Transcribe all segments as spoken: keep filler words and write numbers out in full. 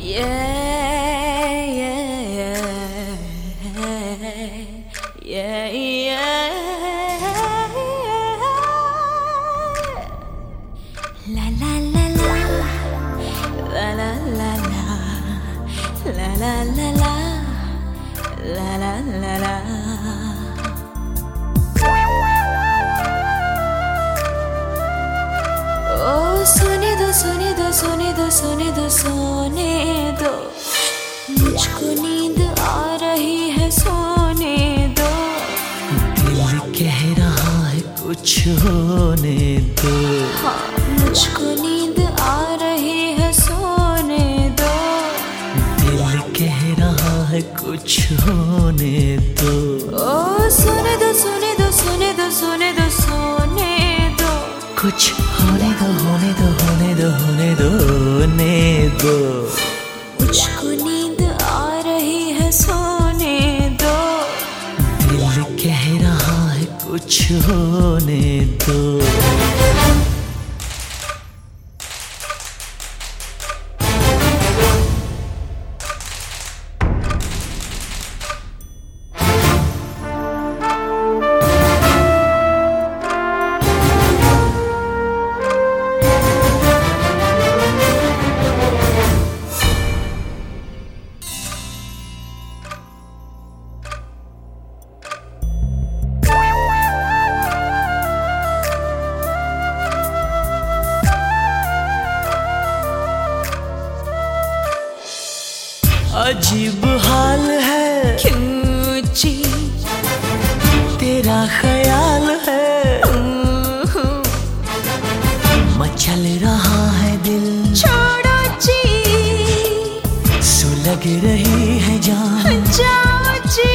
Yeah, yeah, yeah, yeah, la la la la, la la la la, la la la la, la la la la. ओ सोने दो सोने दो सोने दो सोने दो सोने दो, मुझको नींद आ रही है सोने दो। दिल कह रहा है कुछ होने दो। हाँ, मुझको नींद आ रही है सोने दो। दिल कह रहा है कुछ होने दो। ओ सोने दो सोने दो सोने दो सोने दो सोने दो, कुछ होने दो होने दो होने दो होने दो होने दो। मुझको नींद आ रही है सोने दो। दिल कह रहा है कुछ होने दो। अजीब हाल है क्यों जी तेरा ख्याल है, मचल रहा है दिल छोड़ो जी, सुलग रही है जान जाओ जी।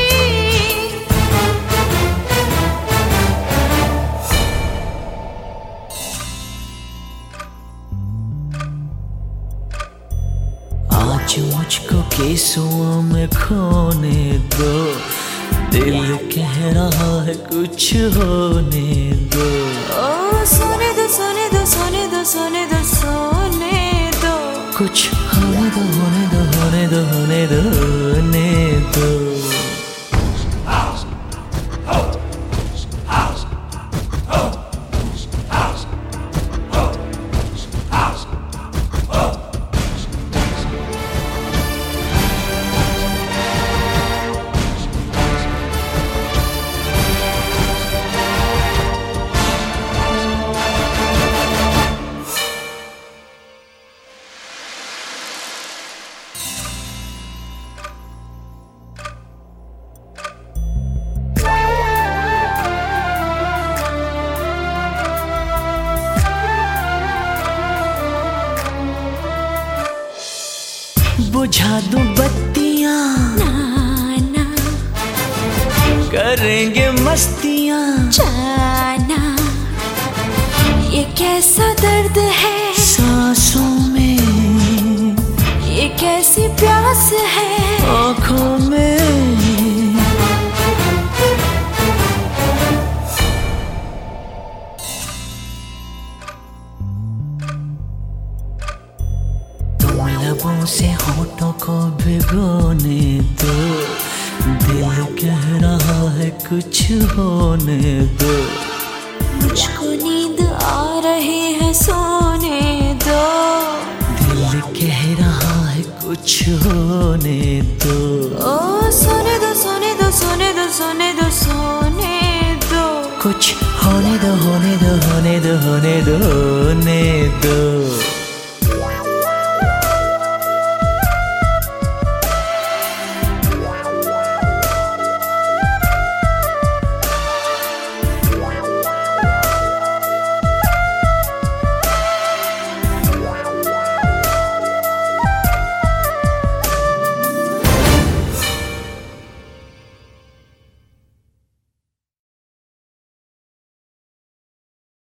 आज मुझको केसुओं में खोने दो। दिल कह रहा है कुछ होने दो। ओ सोने दो सोने दो सोने दो सोने दो सोने दो, कुछ होने दो होने दो होने दो होने दो होने दो। बुझा दूं बत्तियां ना ना करेंगे मस्तियां। जाना, ये कैसा दर्द है सांसों में, ये कैसी प्यास है आँखों में। तुम लबों से होठों को भिगोने दो। दिल कह रहा है कुछ होने दो। मुझको नींद आ रही है सोने दो। दिल कह रहा है कुछ होने दो। ओ सोने दो सोने दो सोने दो सोने दो सोने दो, कुछ होने दो होने दो होने दो होने दो होने दो।